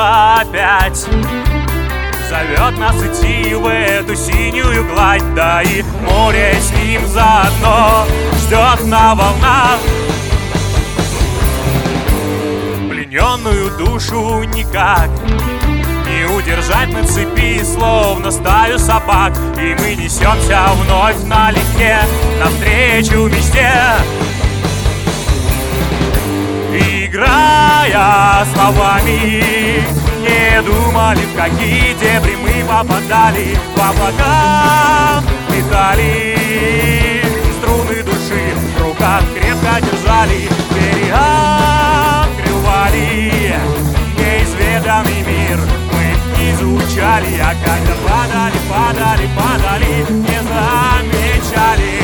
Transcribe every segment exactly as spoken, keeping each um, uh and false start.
небо опять зовет нас идти в эту синюю гладь, да и море с ним заодно ждет на волнах. Плененную душу никак не удержать на цепи, словно стаю собак, и мы несемся вновь налегке навстречу мечте. Играя словами, не думали, в какие дебри мы попадали. В облаках летали, струны души в руках крепко держали. Берега открывали неизведанный мир мы изучали, а когда падали, падали, падали, не замечали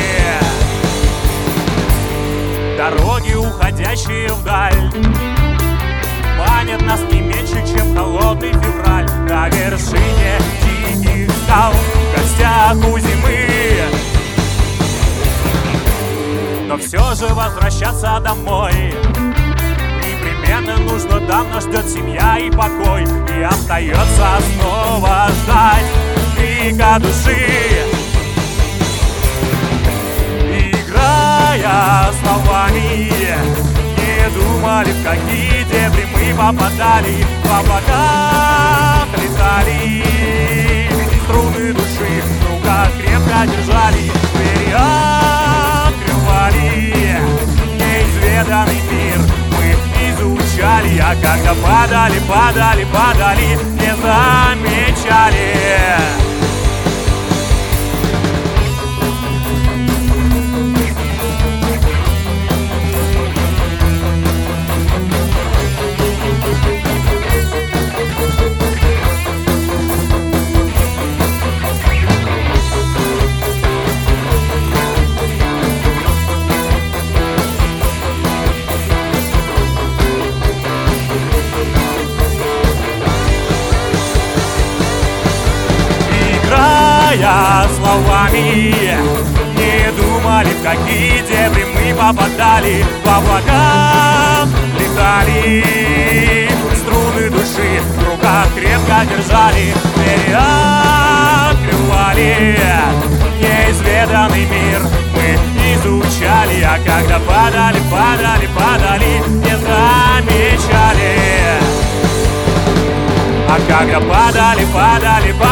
дороги, уходящие вдаль, манят нас не меньше, чем холодный февраль. На вершине диких скал, в гостях у зимы, но все же возвращаться домой непременно нужно, там нас ждет семья и покой. И остается снова ждать крика души. Играя словами, не думали, в какие дебри мы попадали. В облаках летали, струны души в руках крепко держали. Берега открывали неизведанный мир мы изучали, а когда падали, падали, падали, не замечали. Словами, не думали, в какие дебри мы попадали. В облаках летали, струны души в руках крепко держали. Берега открывали неизведанный мир мы изучали, а когда падали, падали, падали, не замечали. А когда падали, падали, падали,